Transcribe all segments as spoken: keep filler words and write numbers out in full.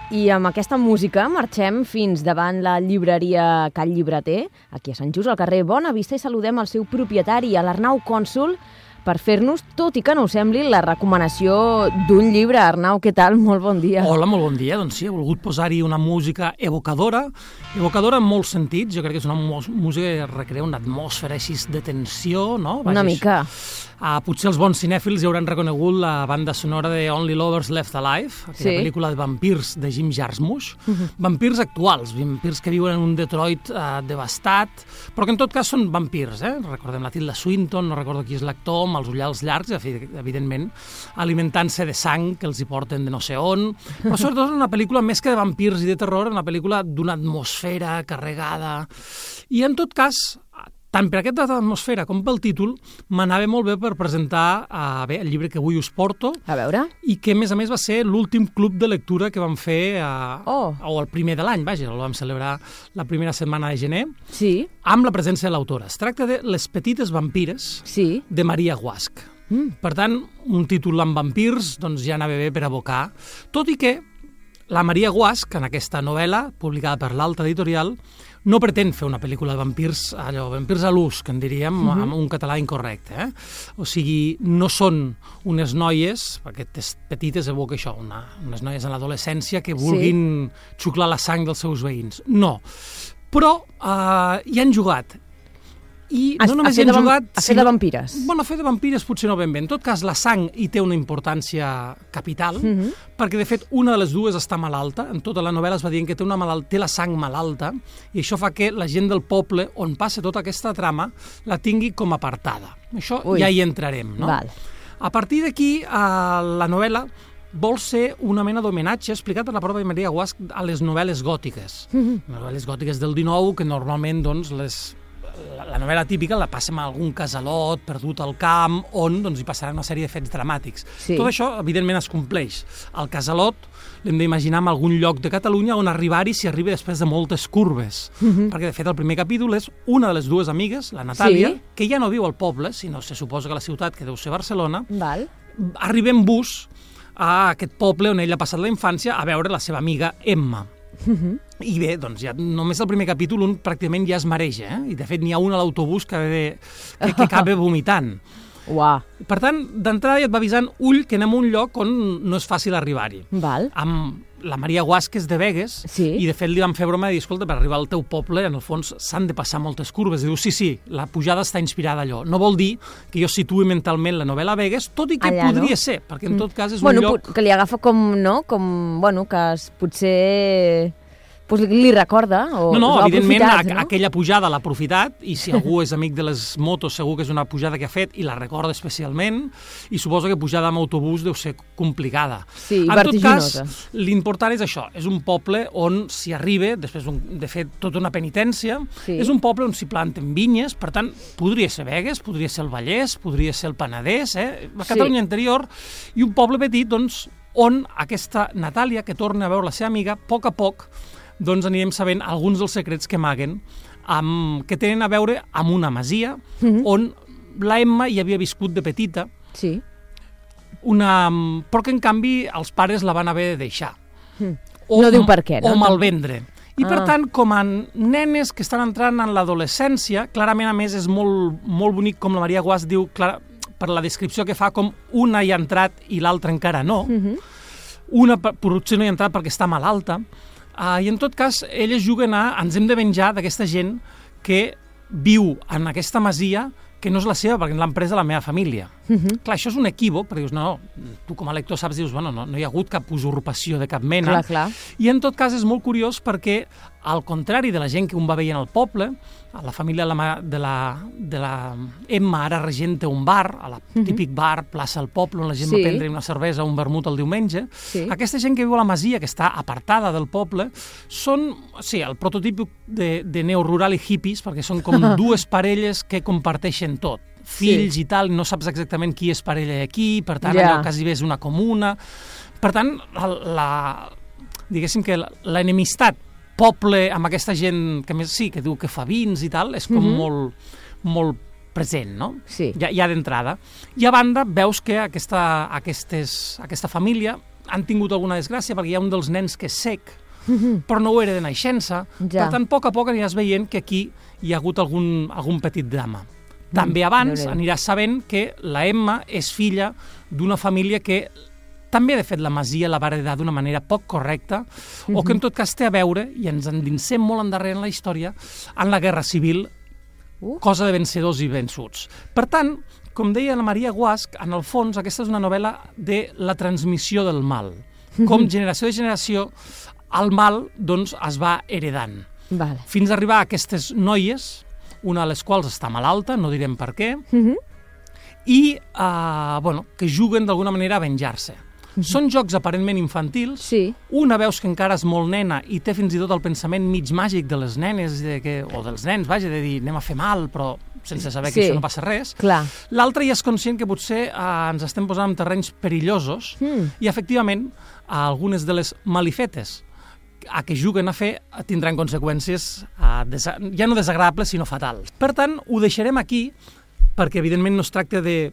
I amb aquesta música marxem fins davant la llibreria Call Llibreter, aquí a Sant Just, al carrer Bona Vista, i saludem el seu propietari, l'Arnau Cònsul, per fer-nos, tot i que no us sembli, la recomanació d'un llibre. Arnau, què tal? Molt bon dia. Hola, molt bon dia. Doncs sí, he volgut posar-hi una música evocadora, evocadora en molts sentits. Jo crec que és una música que recrea una atmosfera així de tensió, no? Una mica. Uh, potser els bons cinèfils hi hauran reconegut la banda sonora de Only Lovers Left Alive, aquella sí. pel·lícula de vampirs de Jim Jarmusch. Uh-huh. Vampirs actuals, vampirs que viuen en un Detroit uh, devastat, però que en tot cas són vampirs, eh? Recordem la Tilda Swinton, no recordo qui és l'actor, amb els ullals llargs, evidentment, alimentant-se de sang que els hi porten de no sé on, però sobretot una pel·lícula més que de vampirs i de terror, una pel·lícula d'una atmosfera carregada, i en tot cas, tant per aquesta atmosfera com pel títol, m'anava molt bé per presentar uh, bé, el llibre que avui us porto. A veure. I que, a més a més, va ser l'últim club de lectura que vam fer, uh, oh. o el primer de l'any, vaja, el vam celebrar la primera setmana de gener, sí. amb la presència de l'autora. Es tracta de Les petites vampires, sí. de Maria Guasch. Mm. Per tant, un títol amb vampirs doncs ja anava bé per abocar, tot i que la Maria Guasch, en aquesta novel·la, publicada per l'Alta Editorial, no pretén fer una pel·lícula de vampirs, allò, vampirs a l'ús, que en diríem, uh-huh. amb un català incorrecte. Eh? O sigui, no són unes noies, perquè aquestes petites evoca això, una, unes noies en l'adolescència que vulguin sí. xuclar la sang dels seus veïns. No. Però uh, hi han jugat. I no només hi han jugat... A fer de vampires. Bueno, a fer de vampires potser no ben bé. En tot cas, la sang hi té una importància capital, uh-huh. perquè, de fet, una de les dues està malalta. En tota la novel·la es va dient que té, una malalt... té la sang malalta, i això fa que la gent del poble, on passa tota aquesta trama, la tingui com apartada. Això Ui. ja hi entrarem, no? Val. A partir d'aquí, eh, la novel·la vol ser una mena d'homenatge, explicat per la pròpia Maria Guasch, a les novel·les gòtiques. Uh-huh. Novel·les gòtiques del dinou, que normalment, doncs, les... La, la novel·la típica la passa amb algun casalot perdut al camp, on doncs, hi passarà una sèrie de fets dramàtics. Sí. Tot això, evidentment, es compleix. El casalot l'hem d'imaginar en algun lloc de Catalunya on arribar-hi si arriba després de moltes curves. Uh-huh. Perquè, de fet, el primer capítol és una de les dues amigues, la Natàlia, sí. que ja no viu al poble, sinó se suposa que a la ciutat, que deu ser Barcelona, Val. arriba en bus a aquest poble on ell ha passat la infància a veure la seva amiga Emma. Uh-huh. I bé, doncs ja només el primer capítol un pràcticament ja es mareja, eh? I de fet n'hi ha un a l'autobús que, que, que acaba vomitant. Uah. Per tant, d'entrada ja et va avisant, ull, que anem a un lloc on no és fàcil arribar-hi. Val. Amb la Maria Guasch, que és de Begues, sí. i de fet li van fer broma de dir, escolta, per arribar al teu poble, en el fons, s'han de passar moltes curves. I diu, sí, sí, la pujada està inspirada allò. No vol dir que jo situï mentalment la novel·la a Begues, tot i que allà, podria no? ser, perquè en tot cas és bueno, un lloc... que li agafa com, no?, com, bueno, que es, potser... Pues li recorda o no, no, evidentment a, no? aquella pujada l'ha aprofitat, i si algú és amic de les motos segur que és una pujada que ha fet i la recorda especialment, i suposo que pujada amb autobús deu ser complicada. Sí, en vertiginosa. tot cas, l'important és això, és un poble on s'hi arriba, després un, de fet tota una penitència, sí. és un poble on s'hi planten vinyes, per tant podria ser Begues, podria ser el Vallès, podria ser el Penedès, eh? la Catalunya sí. interior, i un poble petit doncs, on aquesta Natàlia, que torna a veure la seva amiga, a poc a poc doncs anirem sabent alguns dels secrets que amaguen, amb, que tenen a veure amb una masia, mm-hmm. on la Emma hi havia viscut de petita, sí. una, però que en canvi els pares la van haver de deixar. Mm. O, no diu per què, no? O malvendre. I ah. per tant, com a nenes que estan entrant en l'adolescència, clarament a més és molt, molt bonic com la Maria Guasch diu, clar, per la descripció que fa, com una hi ha entrat i l'altra encara no, mm-hmm. una potser no hi ha entrat perquè està malalta, Uh, i en tot cas, elles juguen a ens hem de venjar d'aquesta gent que viu en aquesta masia que no és la seva, perquè l'han presa la meva família. Uh-huh. Clar, això és un equívoc, perquè dius, no, no, tu com a lector saps, dius, bueno, no, no hi ha hagut cap usurpació de cap mena. Clar, clar. I en tot cas és molt curiós perquè, al contrari de la gent que un va veient al poble, la família de la, de la, de la Emma ara regenta un bar, a la uh-huh. típic bar, plaça al poble, on la gent sí. va prendre una cervesa o un vermut el diumenge. Sí. Aquesta gent que viu a la masia, que està apartada del poble, són, sí, el prototip de, de neorural i hippies, perquè són com dues parelles que comparteixen tot. Fills sí. i tal, no saps exactament qui és parella de qui, per tant, ja. allò quasi bé és una comuna. Per tant, la, la, diguéssim que l'enemistat poble amb aquesta gent que més sí, que diu que fa vins i tal, és com mm-hmm. molt, molt present, no? Sí. Ja, ja d'entrada. I a banda, veus que aquesta, aquestes, aquesta família han tingut alguna desgràcia, perquè hi ha un dels nens que és cec, mm-hmm. però no ho era de naixença. Ja. Per tant, a poc a poc aniràs veient que aquí hi ha hagut algun, algun petit drama. Mm, també abans aniràs sabent que la Emma és filla d'una família que també, de fet, la Masia la va heredar d'una manera poc correcta, mm-hmm. o que en tot cas té a veure, i ens endinsem molt endarrere en la història, en la Guerra Civil, uh. cosa de vencedors i vençuts. Per tant, com deia la Maria Guasch, en el fons aquesta és una novel·la de la transmissió del mal. Com generació de generació el mal doncs, es va heredant. Vale. Fins a arribar a aquestes noies, una de les quals està malalta, no direm per què, uh-huh. i uh, bueno, que juguen d'alguna manera a venjar-se. Uh-huh. Són jocs aparentment infantils, sí. Una veus que encara és molt nena i té fins i tot el pensament mig màgic de les nenes de que, o dels nens, vaja, de dir anem a fer mal, però sense saber que sí. Això no passa res. L'altre ja és conscient que potser eh, ens estem posant en terrenys perillosos mm. i, efectivament, algunes de les malifetes a què juguen a fer tindran conseqüències eh, desa- ja no desagradables, sinó fatals. Per tant, ho deixarem aquí, perquè, evidentment, no es tracta de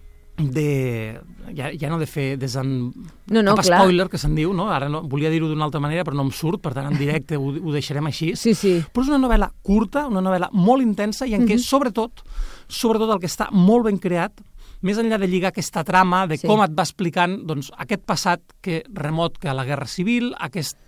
de... Ja, ja no de fer desen... no, no, spoiler, que se'n diu, no? Ara no, volia dir-ho d'una altra manera, però no em surt, per tant, en directe ho, ho deixarem així. Sí, sí. Però és una novel·la curta, una novel·la molt intensa, i en què, mm-hmm. sobretot, sobretot el que està molt ben creat, més enllà de lligar aquesta trama, de sí. Com et va explicant doncs, aquest passat que remot que a la Guerra Civil, aquest,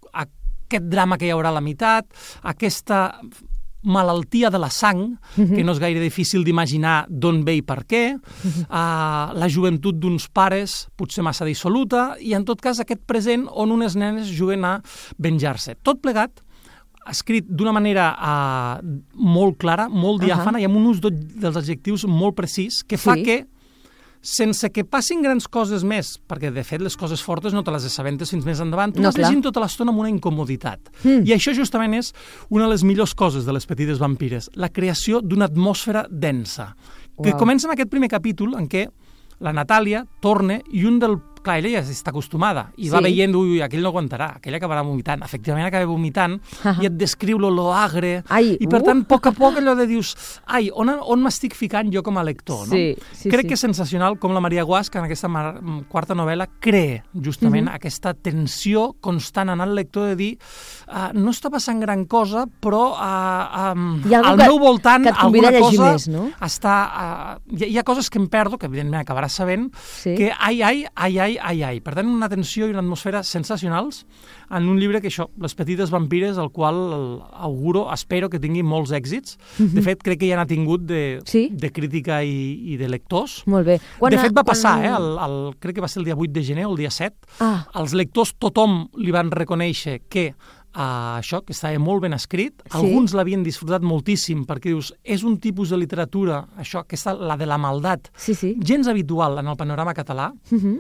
aquest drama que hi haurà a la meitat, aquesta malaltia de la sang, uh-huh. que no és gaire difícil d'imaginar d'on ve i per què, uh-huh. uh, la joventut d'uns pares potser massa dissoluta, i en tot cas aquest present on unes nenes juguen a venjar-se. Tot plegat, escrit d'una manera uh, molt clara, molt diàfana, uh-huh. i amb un ús dels adjectius molt precís, que fa sí. Que sense que passin grans coses més, perquè de fet les coses fortes no te les assabentes fins més endavant, tu no, vas clar. Llegint tota l'estona amb una incomoditat. Mm. I això justament és una de les millors coses de les petites vampires, la creació d'una atmosfera densa, wow. que comença en aquest primer capítol en què la Natàlia torna i un del... Clar, ella ja està acostumada i sí. Va veient, ui, ui, aquell no aguantarà, aquell acabarà vomitant. Efectivament acaba vomitant uh-huh. i et descriu l'olor agre ai, i per uh. tant, a poc a poc allò de dius, ai, on, on m'estic ficant jo com a lector, no? Sí, sí, Crec sí. que és sensacional com la Maria Guasch en aquesta mar... quarta novel·la crea justament uh-huh. aquesta tensió constant en el lector de dir uh, no està passant gran cosa, però uh, um, al que, meu voltant alguna cosa més, no? està... Uh, hi, ha, hi ha coses que em perdo, que evidentment acabaràs sabent, sí. que ai, ai, ai, ai, ai, ai. Per tant, una tensió i una atmosfera sensacionals en un llibre que això, Les petites vampires, el qual auguro, espero que tingui molts èxits. Mm-hmm. De fet, crec que ja n'ha tingut de, sí? de crítica i, i de lectors. Molt bé. Quan, de fet, va quan... passar, eh? El, el, crec que va ser el dia vuit de gener o el dia set. Ah. Els lectors, tothom li van reconèixer que Uh, això, que estava molt ben escrit. Sí. Alguns l'havien disfrutat moltíssim perquè dius, és un tipus de literatura, això, aquesta, la de la maldat, sí, sí. gens habitual en el panorama català, uh-huh.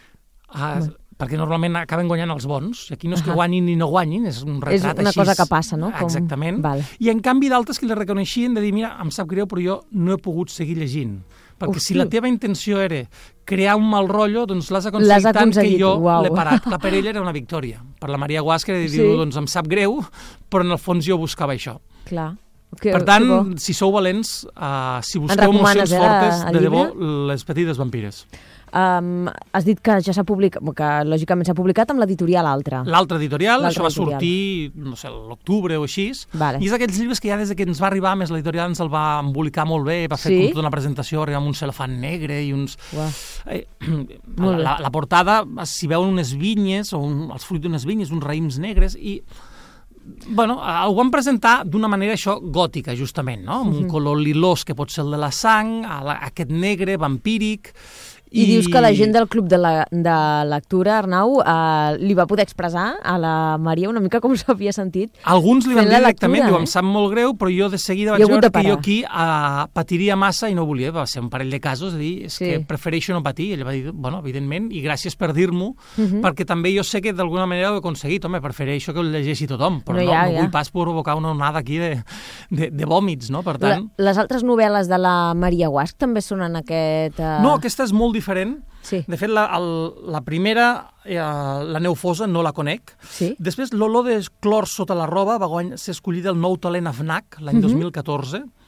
uh, perquè normalment acaben guanyant els bons, i aquí no és que guanyin ni no guanyin, és un retrat així. És una així, cosa que passa, no? Com... Exactament. Val. I en canvi d'altres que li reconeixien de dir, mira, em sap greu, però jo no he pogut seguir llegint. Perquè Uf, si la teva intenció era crear un mal rotllo, doncs l'has aconseguit, l'has aconseguit tant que jo uau. L'he parat. La per ella era una victòria. Per la Maria Guasch era de dir, sí. doncs em sap greu, però en el fons jo buscava això. Clar. Que, per tant, si sou valents, uh, si busqueu emocions eh, fortes, de debò, Les petites vampires. Um, has dit que ja s'ha publicat, que lògicament s'ha publicat amb l'editorial Altra. L'Altra editorial, això va editorial. sortir, no sé, l'octubre o així, vale. I és d'aquells llibres que ja des que ens va arribar, més l'editorial ens el va embolicar molt bé, va fer sí? com tota una presentació, arribar amb un celofan negre i uns... Eh, la, la, la portada, s'hi veuen unes vinyes, o un, els fruits d'unes vinyes, uns raïms negres, i... Bueno, ho van presentar d'una manera això gòtica, justament, no? Amb un color lilós que pot ser el de la sang, aquest negre, vampíric... I, I dius que la gent del club de, la, de lectura, Arnau, eh, li va poder expressar a la Maria una mica com s'havia sentit. Alguns li van dir directament, lectura, diu, eh? em sap molt greu, però jo de seguida vaig veure que jo aquí eh, patiria massa i no volia. Va ser un parell de casos, de dir, és sí. que prefereixo no patir. I ell va dir, bueno, evidentment, i gràcies per dir-m'ho, uh-huh. perquè també jo sé que d'alguna manera ho he aconseguit. Home, prefereixo que ho llegeixi tothom, però no, no, ja, no vull ja. pas provocar una onada aquí de, de, de vòmits, no? Per tant... La, les altres novel·les de la Maria Guasch també són en aquest... Uh... No, aquesta és molt diferent. Sí. De fet, la, el, la primera, eh, la Neufosa, no la conec. Sí. Després, l'olor de clor sota la roba va guany, ser escollida el nou talent A F N A C l'any uh-huh. dos mil catorze.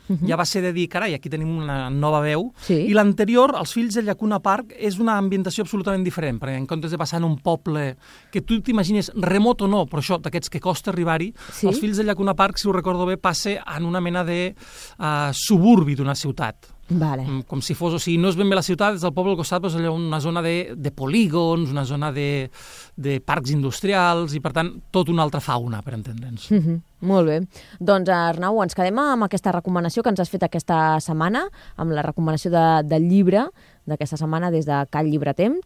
uh-huh. ja va ser de dir, carai, aquí tenim una nova veu, sí. i l'anterior, Els fills de Llacuna Park, és una ambientació absolutament diferent, perquè en comptes de passar en un poble que tu t'imagines remot o no, però això, d'aquests que costa arribar-hi, sí. Els fills de Llacuna Park, si ho recordo bé, passa en una mena de uh, suburbi d'una ciutat. Vale. Com si fos, o sigui, no és ben bé la ciutat, és el poble al costat, però és allò una zona de, de polígons, una zona de, de parcs industrials, i per tant, tot una altra fauna, per entendre'ns. Mm-hmm. Molt bé. Doncs, Arnau, ens quedem amb aquesta recomanació que ens has fet aquesta setmana, amb la recomanació de, del llibre d'aquesta setmana des de Cal Llibretem.